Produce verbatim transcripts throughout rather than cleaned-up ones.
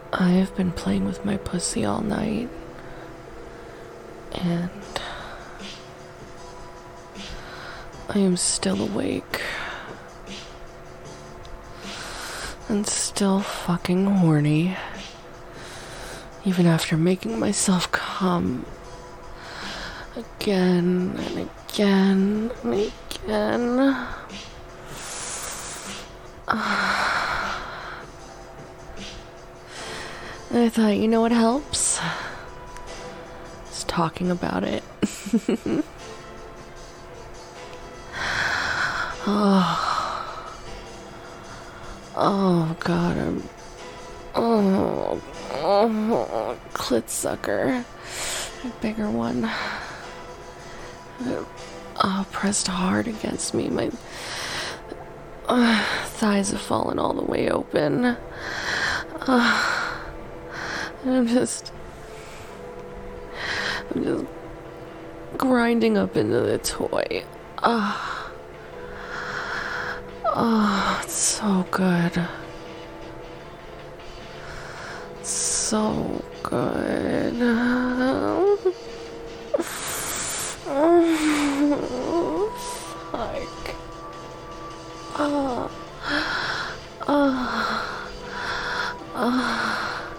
I have been playing with my pussy all night, and I am still awake and still fucking horny, even after making myself come again and again and again. I thought, you know what helps? It's talking about it. oh. oh, God, I'm... Oh, oh, clit sucker. A bigger one. Oh, pressed hard against me. My uh, thighs have fallen all the way open. Uh, I'm just... I'm just grinding up into the toy. Ah. Oh, it's so good. It's so good. Oh, fuck. Oh. Oh. Oh.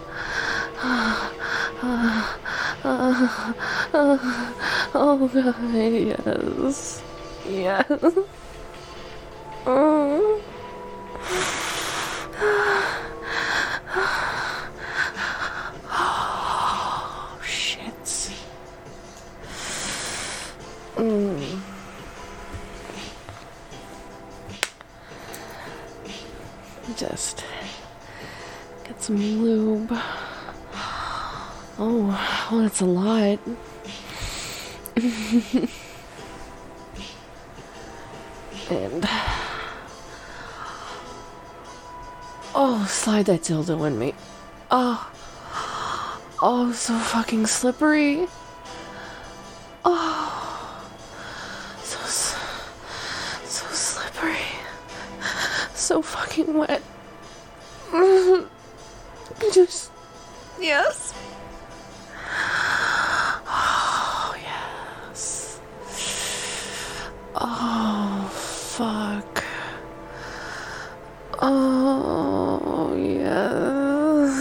Oh, God, yes. Yes. Oh. Oh, shit. Mm. Just get some lube. Oh, well, that's a lot. And oh, slide that dildo in me. Oh, oh, so fucking slippery. Oh, so so slippery, so fucking wet. Just yes. Oh, yes. Oh, fuck. Oh, yes.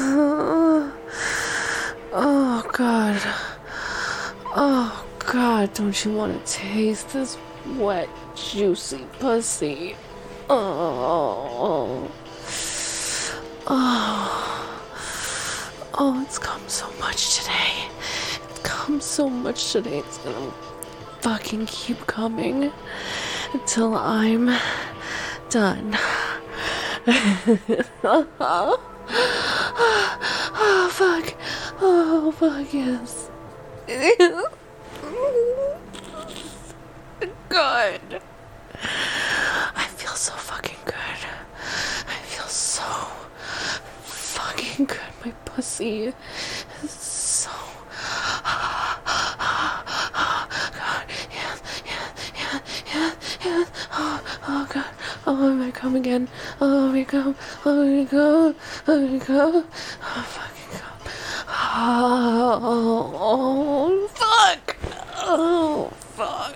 Oh, God. Oh, God, don't you want to taste this wet, juicy pussy? Oh. Oh. Oh, it's come so much today. It's come so much today. It's gonna fucking keep coming until I'm done. oh, oh, fuck. Oh, fuck, yes. Good. I feel so fucking good. I feel so fucking good. My pussy is so... God, yes, yes, yes, yes, yes. Oh, oh, God. Oh, I might come again. Oh, I might come. Oh, I might come. Oh, I might come. Oh, fucking God. Oh, oh, fuck. Oh, fuck.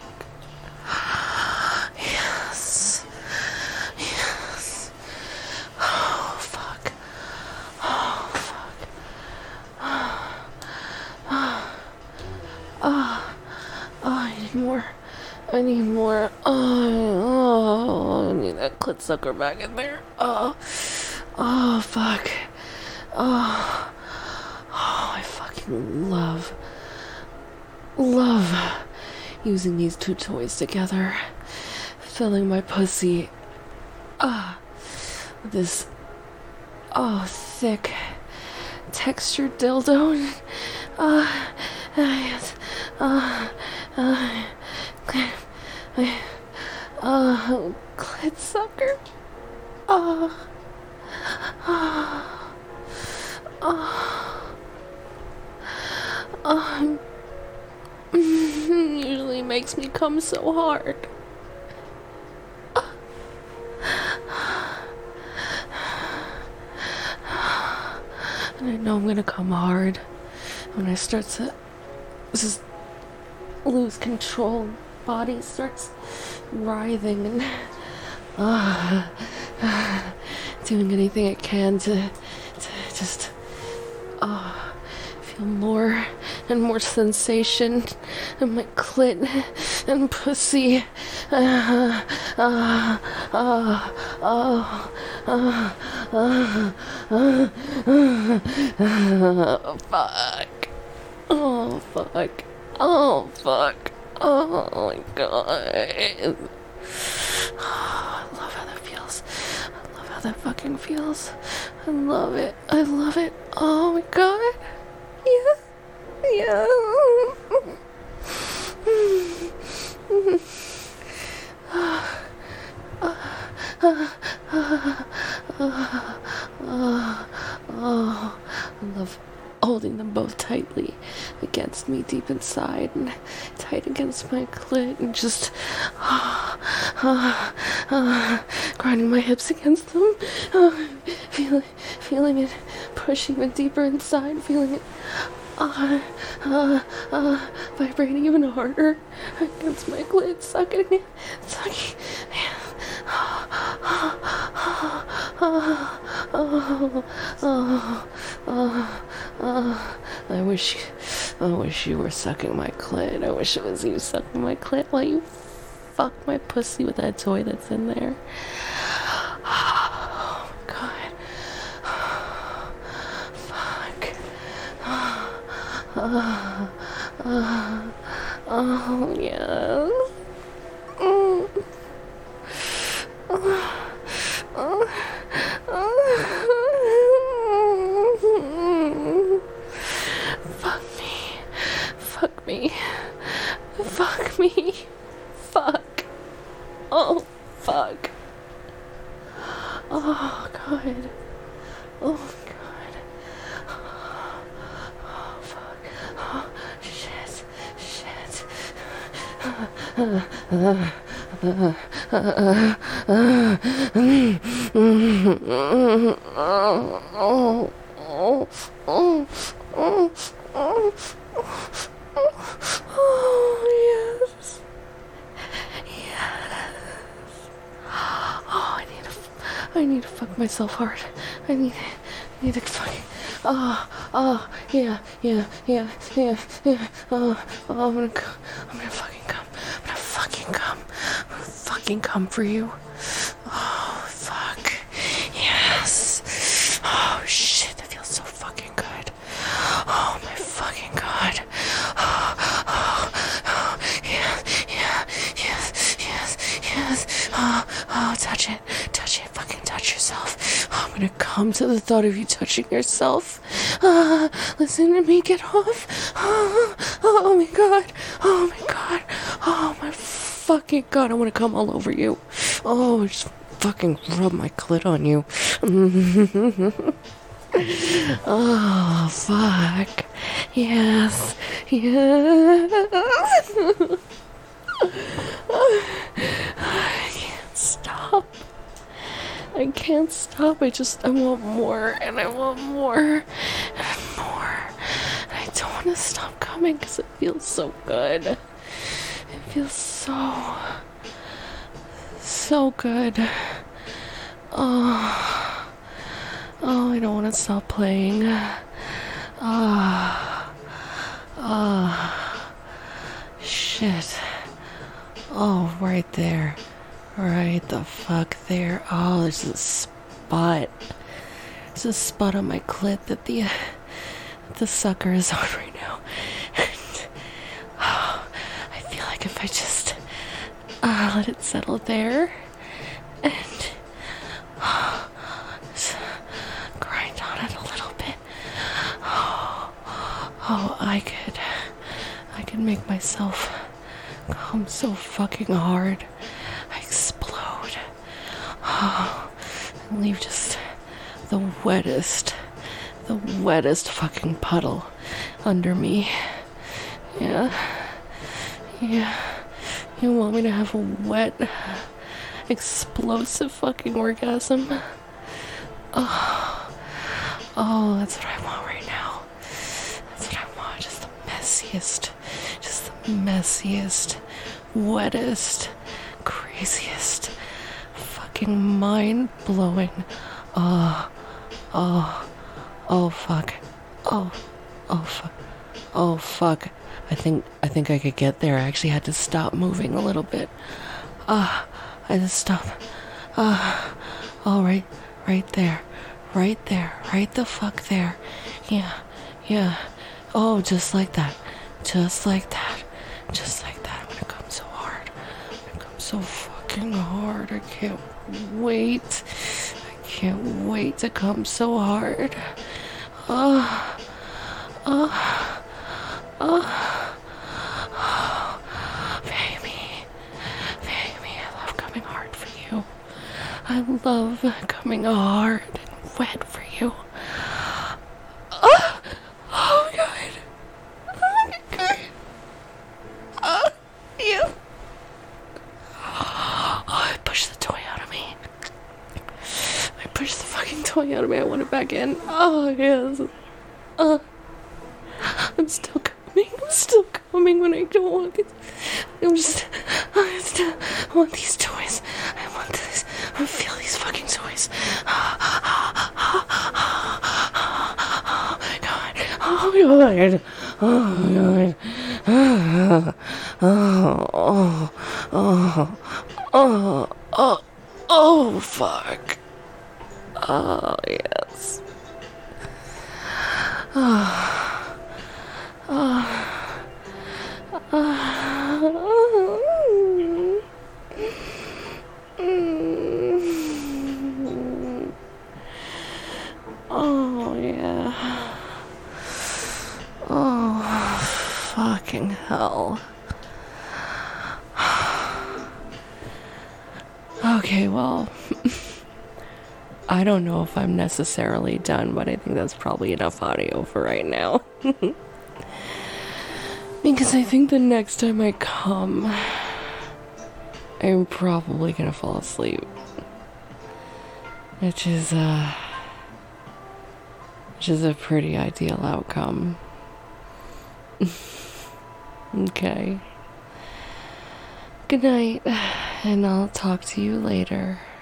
Yes. Yes. Oh, fuck. Oh, fuck. Oh, oh, oh, I need more. I need more. Oh, oh, I need that clit sucker back in there. Oh, oh, fuck. Oh, oh, I fucking love, love using these two toys together. Filling my pussy. Ah, with this, oh, thick, textured dildo. Ah, uh, yes. Ah, uh, uh, oh, clit sucker. Oh, oh, oh, oh. Usually makes me come so hard. And I know I'm gonna come hard when I start to just lose control. Body starts writhing and uh, uh, doing anything I can to, to just uh, feel more and more sensation in my clit and pussy. Uh, uh, uh, uh, uh, uh, uh, uh, fuck. Oh, fuck. Oh, fuck. Oh, my God. Oh, I love how that feels. I love how that fucking feels. I love it. I love it. Oh, my God. Yeah. Yeah. Oh, I love holding them both tightly against me deep inside and tight against my clit and just uh, uh, uh, grinding my hips against them, uh, feeling, feeling it push even deeper inside, feeling it uh, uh, uh, vibrating even harder against my clit, sucking it, sucking. Oh, oh, oh, oh, oh. I wish, I wish you were sucking my clit. I wish it was you sucking my clit while you fuck my pussy with that toy that's in there. Oh my God. Fuck. Oh, oh, oh yes. Mm. Oh. Oh, oh. Fuck me. Fuck me. Fuck me. Fuck. Oh, fuck. Oh, God. Oh, God. Oh, fuck. Oh, shit. Shit. Uh, uh, uh, uh, uh, uh, mm, mm, mm, oh, oh, oh, oh, oh, oh, oh, yes, yes. Oh, I need to, I need to fuck myself hard. I need, I need to fuck. Oh, oh, yeah, yeah, yeah, yeah, yeah. Oh, oh, I'm gonna, I'm gonna fucking come. I'm gonna fucking come. I'm gonna fucking come for you. Oh, fuck. Yes. Oh, shit, that feels so fucking good. Oh, my fucking God. Oh, oh, oh, yeah, yeah, yes, yes, yes. Oh, oh, touch it, touch it, fucking touch yourself. Oh, I'm gonna come to the thought of you touching yourself. Uh, listen to me, get off. Oh, oh my God. Oh my God. Oh my fucking God, I wanna come all over you. Oh, just fucking rub my clit on you. Oh, fuck. Yes. Yes. I can't stop. I can't stop. I just, I want more, and I want more, and more. And I don't want to stop coming because it feels so good. It feels so, so good. Oh, oh, I don't want to stop playing. Ah, oh, ah, oh, shit. Oh, right there. Right the fuck there. Oh, there's a spot. There's a spot on my clit that the, uh, the sucker is on right now. And, oh, I feel like if I just uh, let it settle there and oh, just grind on it a little bit. Oh, oh, I could, I could make myself come so fucking hard. I explode. Oh, and leave just the wettest, the wettest fucking puddle under me. Yeah. Yeah. You want me to have a wet, explosive fucking orgasm? Oh. Oh, that's what I want right now. That's what I want. Just the messiest, just the messiest, wettest, craziest, fucking mind-blowing. Oh, oh, oh, fuck. Oh, oh, fuck. Oh, fuck. I think, I think I could get there. I actually had to stop moving a little bit. Ah, uh, I just stopped. Ah, uh, all right, right there. Right there, right the fuck there. Yeah, yeah. Oh, just like that. Just like that. Just like that. When it comes so hard. When it comes so fucking hard. I can't wait. I can't wait to come so hard. Oh, oh, oh, oh. Baby. Baby, I love coming hard for you. I love coming hard. Wet for you. Oh, oh my god. Oh my god. Oh, you. Oh, I pushed the toy out of me. I pushed the fucking toy out of me. I want it back in. Oh, yes. Uh, I'm still coming. I'm still coming when I don't want it. I'm just. I still I want these toys. I want this. I feel these fucking toys. Oh god. Oh god. Oh god. Oh, oh, oh, oh, oh, oh, fuck. Oh, yes. Oh, oh, oh. Oh, yeah. Oh, fucking hell. Okay, well, I don't know if I'm necessarily done, but I think that's probably enough audio for right now. Because I think the next time I come, I'm probably gonna fall asleep. Which is, uh... which is a pretty ideal outcome. Okay. Good night, and I'll talk to you later.